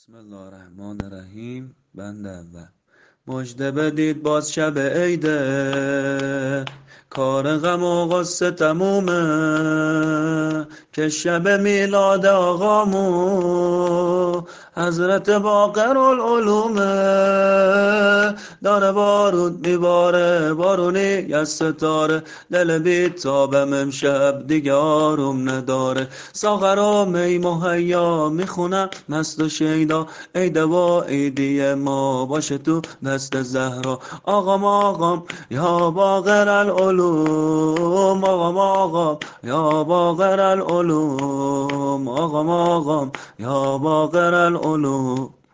بسم الله الرحمن الرحیم. بند اول. مژده بدید باز شب عیده، کار غم و غصه تمومه، که شب میلاد آقامون حضرت باقر العلومه. داره بارود میباره بارونی از ستاره، دل بیتابم امشب دیگه آروم نداره. ساغر و می مهیا میخونم مست و شیدا، عیده و عیدی ما باشه تو دست زهرا. آقام یا باقر العلوم، آقام یا باقر العلوم، آقام یا باقر العلوم.